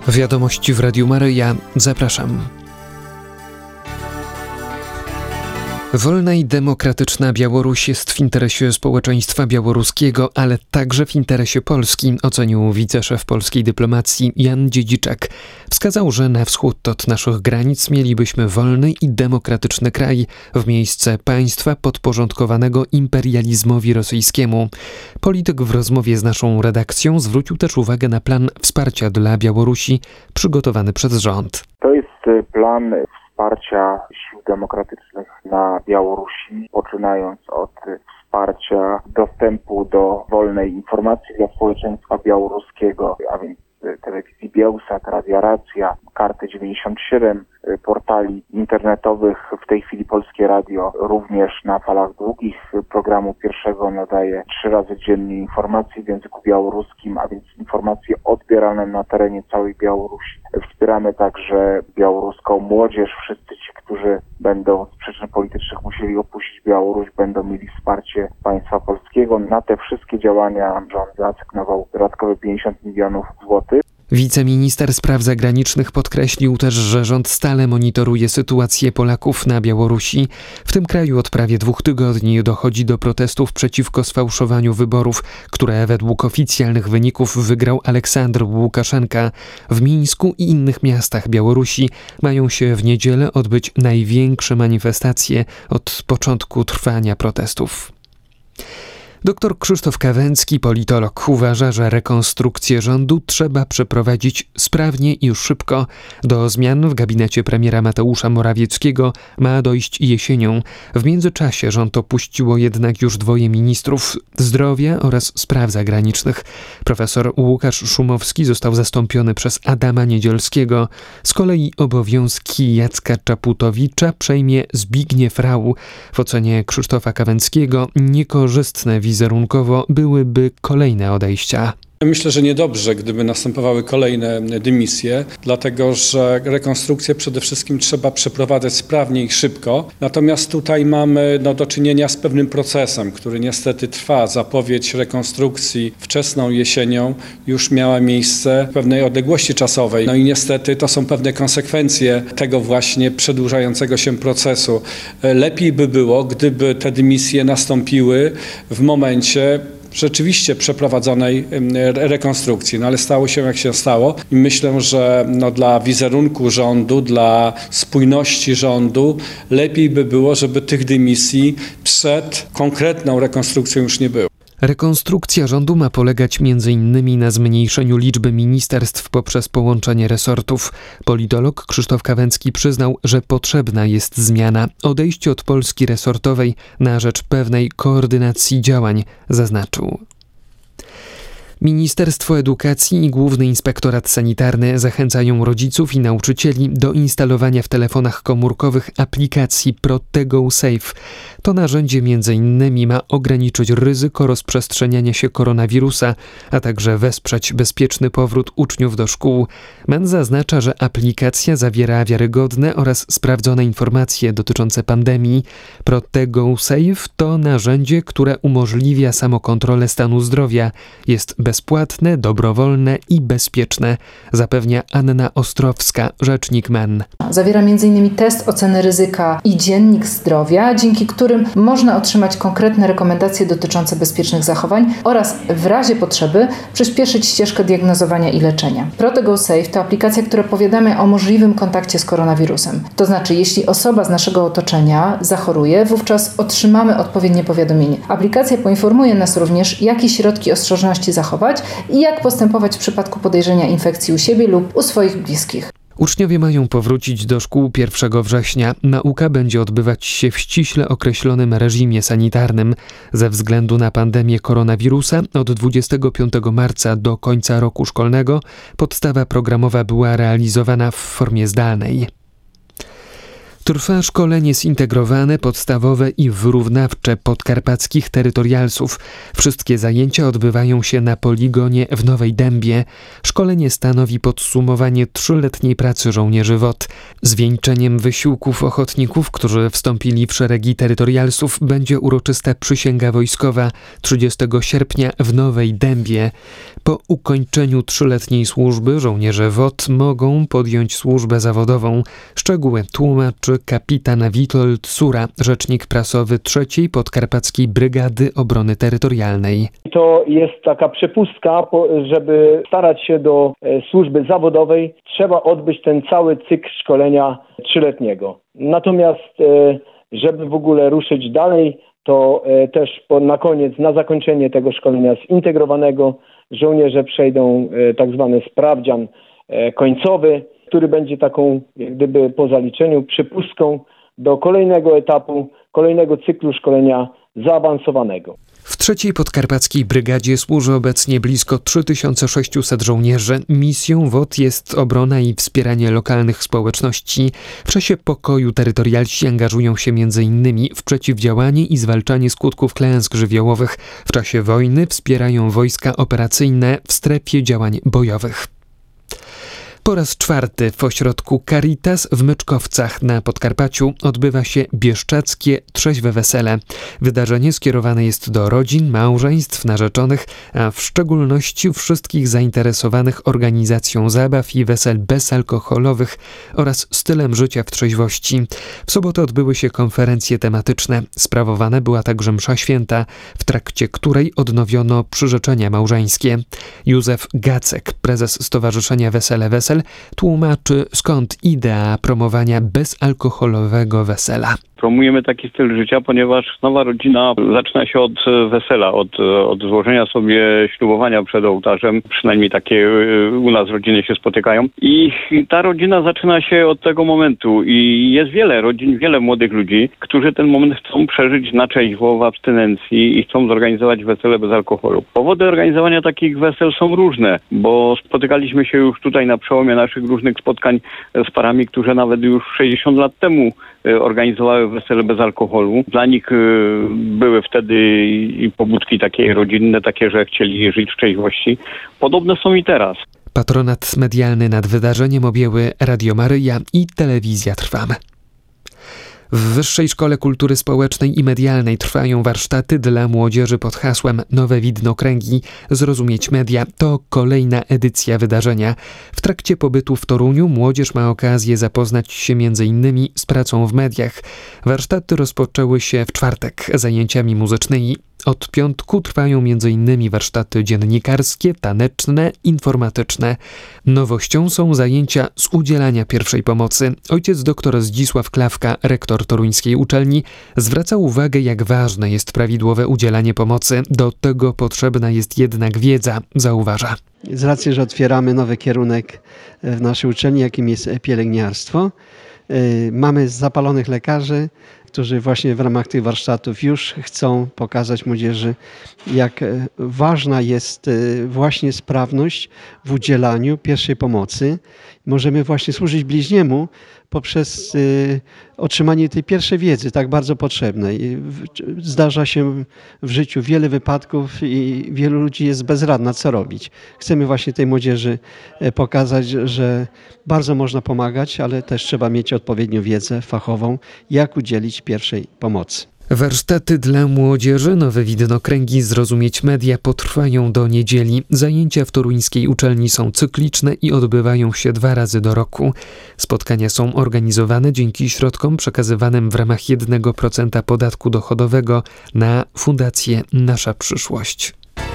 Wiadomości w Radiu Maryja. Zapraszam. Wolna i demokratyczna Białoruś jest w interesie społeczeństwa białoruskiego, ale także w interesie Polski, ocenił wiceszef polskiej dyplomacji Jan Dziedziczak. Wskazał, że na wschód od naszych granic mielibyśmy wolny i demokratyczny kraj w miejsce państwa podporządkowanego imperializmowi rosyjskiemu. Polityk w rozmowie z naszą redakcją zwrócił też uwagę na plan wsparcia dla Białorusi przygotowany przez rząd. To jest plan wsparcia sił demokratycznych na Białorusi, poczynając od wsparcia dostępu do wolnej informacji dla społeczeństwa białoruskiego, a więc telewizji Bielsat, Radia Racja, Karty 97, portali internetowych. W tej chwili Polskie Radio również na falach długich programu pierwszego nadaje 3 razy dziennie informacje w języku białoruskim, a więc informacje odbierane na terenie całej Białorusi. Wspieramy także białoruską młodzież. Wszyscy ci, którzy będą z przyczyn politycznych musieli opuścić Białoruś, będą mieli wsparcie państwa polskiego. Na te wszystkie działania rząd zaasygnował dodatkowe 50 milionów złotych. Wiceminister spraw zagranicznych podkreślił też, że rząd stale monitoruje sytuację Polaków na Białorusi. W tym kraju od prawie 2 tygodni dochodzi do protestów przeciwko sfałszowaniu wyborów, które według oficjalnych wyników wygrał Aleksandr Łukaszenka. W Mińsku i innych miastach Białorusi mają się w niedzielę odbyć największe manifestacje od początku trwania protestów. Dr Krzysztof Kawęcki, politolog, uważa, że rekonstrukcję rządu trzeba przeprowadzić sprawnie i szybko. Do zmian w gabinecie premiera Mateusza Morawieckiego ma dojść jesienią. W międzyczasie rząd opuściło jednak już 2 ministrów zdrowia oraz spraw zagranicznych. Profesor Łukasz Szumowski został zastąpiony przez Adama Niedzielskiego. Z kolei obowiązki Jacka Czaputowicza przejmie Zbigniew Rau. W ocenie Krzysztofa Kawęckiego niekorzystne wizerunkowo byłyby kolejne odejścia. Myślę, że niedobrze, gdyby następowały kolejne dymisje, dlatego że rekonstrukcję przede wszystkim trzeba przeprowadzać sprawnie i szybko. Natomiast tutaj mamy do czynienia z pewnym procesem, który niestety trwa. Zapowiedź rekonstrukcji wczesną jesienią już miała miejsce w pewnej odległości czasowej. No i niestety to są pewne konsekwencje tego właśnie przedłużającego się procesu. Lepiej by było, gdyby te dymisje nastąpiły w momencie rzeczywiście przeprowadzonej rekonstrukcji, ale stało się jak się stało i myślę, że dla wizerunku rządu, dla spójności rządu lepiej by było, żeby tych dymisji przed konkretną rekonstrukcją już nie było. Rekonstrukcja rządu ma polegać m.in. na zmniejszeniu liczby ministerstw poprzez połączenie resortów. Politolog Krzysztof Kawęcki przyznał, że potrzebna jest zmiana, odejście od Polski resortowej na rzecz pewnej koordynacji działań, zaznaczył. Ministerstwo Edukacji i Główny Inspektorat Sanitarny zachęcają rodziców i nauczycieli do instalowania w telefonach komórkowych aplikacji Protego Safe. To narzędzie m.in. ma ograniczyć ryzyko rozprzestrzeniania się koronawirusa, a także wesprzeć bezpieczny powrót uczniów do szkół. MEN zaznacza, że aplikacja zawiera wiarygodne oraz sprawdzone informacje dotyczące pandemii. Protego Safe to narzędzie, które umożliwia samokontrolę stanu zdrowia. Jest bezpłatne, dobrowolne i bezpieczne, zapewnia Anna Ostrowska, rzecznik MEN. Zawiera m.in. test oceny ryzyka i dziennik zdrowia, dzięki którym można otrzymać konkretne rekomendacje dotyczące bezpiecznych zachowań oraz w razie potrzeby przyspieszyć ścieżkę diagnozowania i leczenia. Protego Safe to aplikacja, która powiadamia o możliwym kontakcie z koronawirusem. To znaczy, jeśli osoba z naszego otoczenia zachoruje, wówczas otrzymamy odpowiednie powiadomienie. Aplikacja poinformuje nas również, jakie środki ostrożności zachować i jak postępować w przypadku podejrzenia infekcji u siebie lub u swoich bliskich. Uczniowie mają powrócić do szkół 1 września. Nauka będzie odbywać się w ściśle określonym reżimie sanitarnym. Ze względu na pandemię koronawirusa od 25 marca do końca roku szkolnego podstawa programowa była realizowana w formie zdalnej. Trwa szkolenie zintegrowane, podstawowe i wyrównawcze podkarpackich terytorialsów. Wszystkie zajęcia odbywają się na poligonie w Nowej Dębie. Szkolenie stanowi podsumowanie 3-letniej pracy żołnierzy WOT. Zwieńczeniem wysiłków ochotników, którzy wstąpili w szeregi terytorialsów, będzie uroczysta przysięga wojskowa 30 sierpnia w Nowej Dębie. Po ukończeniu 3-letniej służby żołnierze WOT mogą podjąć służbę zawodową. Szczegóły tłumaczy kapitan Witold Sura, rzecznik prasowy 3. Podkarpackiej Brygady Obrony Terytorialnej. To jest taka przepustka, żeby starać się do służby zawodowej, trzeba odbyć ten cały cykl szkolenia 3-letniego. Natomiast żeby w ogóle ruszyć dalej, to też na koniec, na zakończenie tego szkolenia zintegrowanego, żołnierze przejdą tak zwany sprawdzian końcowy, który będzie taką, jak gdyby po zaliczeniu, przepustką do kolejnego etapu, kolejnego cyklu szkolenia zaawansowanego. W 3. Podkarpackiej Brygadzie służy obecnie blisko 3600 żołnierzy. Misją WOT jest obrona i wspieranie lokalnych społeczności. W czasie pokoju terytorialsi angażują się m.in. w przeciwdziałanie i zwalczanie skutków klęsk żywiołowych. W czasie wojny wspierają wojska operacyjne w strefie działań bojowych. Po raz 4. w ośrodku Caritas w Myczkowcach na Podkarpaciu odbywa się bieszczackie Trzeźwe Wesele. Wydarzenie skierowane jest do rodzin, małżeństw, narzeczonych, a w szczególności wszystkich zainteresowanych organizacją zabaw i wesel bezalkoholowych oraz stylem życia w trzeźwości. W sobotę odbyły się konferencje tematyczne. Sprawowana była także msza święta, w trakcie której odnowiono przyrzeczenia małżeńskie. Józef Gacek, prezes Stowarzyszenia Wesele Wesel, tłumaczy, skąd idea promowania bezalkoholowego wesela. Promujemy taki styl życia, ponieważ nowa rodzina zaczyna się od wesela, od złożenia sobie ślubowania przed ołtarzem. Przynajmniej takie u nas rodziny się spotykają. I ta rodzina zaczyna się od tego momentu. I jest wiele rodzin, wiele młodych ludzi, którzy ten moment chcą przeżyć na trzeźwo, w abstynencji i chcą zorganizować wesele bez alkoholu. Powody organizowania takich wesel są różne, bo spotykaliśmy się już tutaj na przełomie naszych różnych spotkań z parami, które nawet już 60 lat temu organizowały wesele bez alkoholu. Dla nich były wtedy i pobudki takie rodzinne, takie, że chcieli żyć w trzeźwości. Podobne są i teraz. Patronat medialny nad wydarzeniem objęły Radio Maryja i Telewizja Trwam. W Wyższej Szkole Kultury Społecznej i Medialnej trwają warsztaty dla młodzieży pod hasłem Nowe widnokręgi – Zrozumieć media. To kolejna edycja wydarzenia. W trakcie pobytu w Toruniu młodzież ma okazję zapoznać się m.in. z pracą w mediach. Warsztaty rozpoczęły się w czwartek zajęciami muzycznymi. Od piątku trwają m.in. warsztaty dziennikarskie, taneczne, informatyczne. Nowością są zajęcia z udzielania pierwszej pomocy. Ojciec dr Zdzisław Klawka, rektor toruńskiej uczelni, zwraca uwagę, jak ważne jest prawidłowe udzielanie pomocy. Do tego potrzebna jest jednak wiedza, zauważa. Z racji, że otwieramy nowy kierunek w naszej uczelni, jakim jest pielęgniarstwo, mamy zapalonych lekarzy, którzy właśnie w ramach tych warsztatów już chcą pokazać młodzieży, jak ważna jest właśnie sprawność w udzielaniu pierwszej pomocy. Możemy właśnie służyć bliźniemu poprzez otrzymanie tej pierwszej wiedzy, tak bardzo potrzebnej. Zdarza się w życiu wiele wypadków i wielu ludzi jest bezradna, co robić. Chcemy właśnie tej młodzieży pokazać, że bardzo można pomagać, ale też trzeba mieć odpowiednią wiedzę fachową, jak udzielić pierwszej pomocy. Warsztaty dla młodzieży, nowe widnokręgi, Zrozumieć media potrwają do niedzieli. Zajęcia w toruńskiej uczelni są cykliczne i odbywają się 2 razy do roku. Spotkania są organizowane dzięki środkom przekazywanym w ramach 1% podatku dochodowego na Fundację Nasza Przyszłość.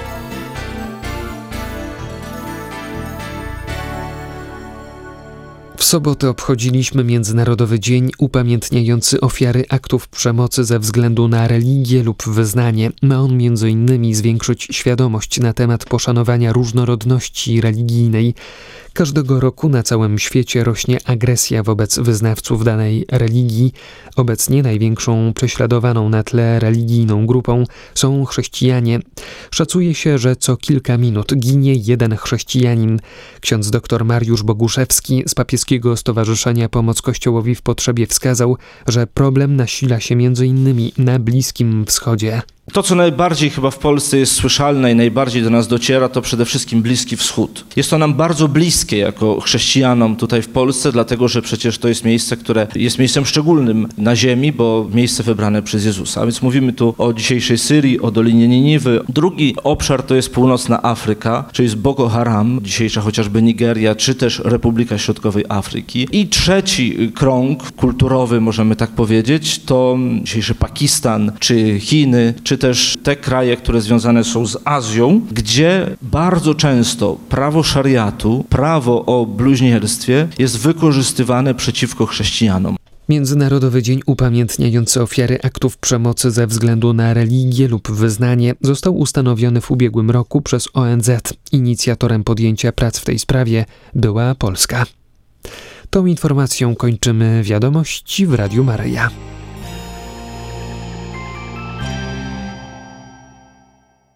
W sobotę obchodziliśmy Międzynarodowy Dzień upamiętniający ofiary aktów przemocy ze względu na religię lub wyznanie. Ma on m.in. zwiększyć świadomość na temat poszanowania różnorodności religijnej. Każdego roku na całym świecie rośnie agresja wobec wyznawców danej religii. Obecnie największą prześladowaną na tle religijną grupą są chrześcijanie. Szacuje się, że co kilka minut ginie jeden chrześcijanin. Ksiądz dr Mariusz Boguszewski z Papieskiego Stowarzyszenia Pomoc Kościołowi w Potrzebie wskazał, że problem nasila się m.in. na Bliskim Wschodzie. To, co najbardziej chyba w Polsce jest słyszalne i najbardziej do nas dociera, to przede wszystkim Bliski Wschód. Jest to nam bardzo bliskie jako chrześcijanom tutaj w Polsce, dlatego że przecież to jest miejsce, które jest miejscem szczególnym na ziemi, bo miejsce wybrane przez Jezusa. A więc mówimy tu o dzisiejszej Syrii, o Dolinie Niniwy. Drugi obszar to jest północna Afryka, czyli jest Boko Haram, dzisiejsza chociażby Nigeria, czy też Republika Środkowej Afryki. I trzeci krąg kulturowy, możemy tak powiedzieć, to dzisiejszy Pakistan, czy Chiny, czy też te kraje, które związane są z Azją, gdzie bardzo często prawo szariatu, prawo o bluźnierstwie jest wykorzystywane przeciwko chrześcijanom. Międzynarodowy Dzień upamiętniający ofiary aktów przemocy ze względu na religię lub wyznanie został ustanowiony w ubiegłym roku przez ONZ. Inicjatorem podjęcia prac w tej sprawie była Polska. Tą informacją kończymy wiadomości w Radiu Maryja.